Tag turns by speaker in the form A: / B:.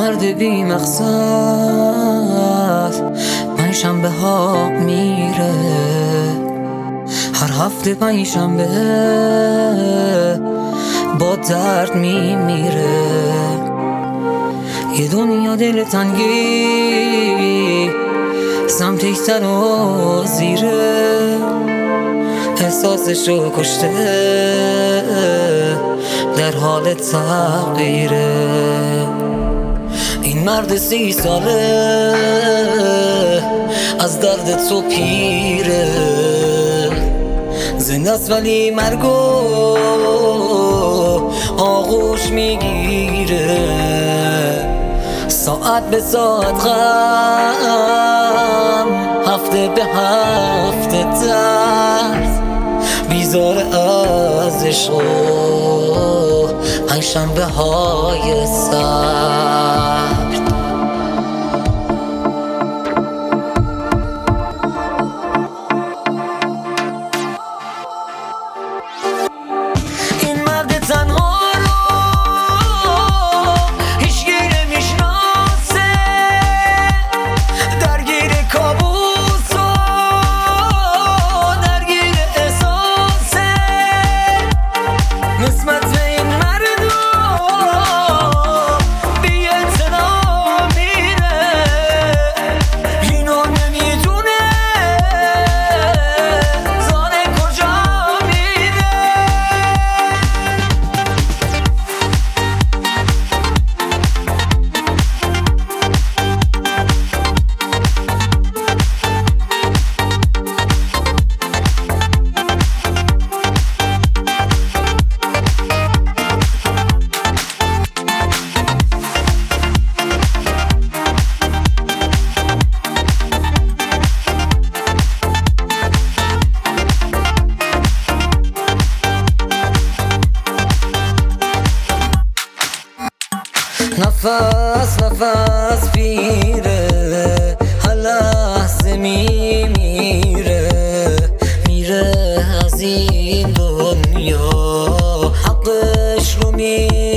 A: مرد بی مقصد 5 شنبه ها میره، هر هفته 5 شنبه با درد میمیره. یه دنیا دل تنگی سمت سر و زیره، احساسشو کشته در حال تغییره. این مرد 30 ساله از درد تو پیره، زنده است ولی مرگو آغوش میگیره. ساعت به ساعت غم، هفته به هفته درد، بیزار از عشق و 5 شنبه های سرد. این مرد تنها نفس نفس پیره، هر لحظه میمیره، میره از این دنیا، حقش رو میره.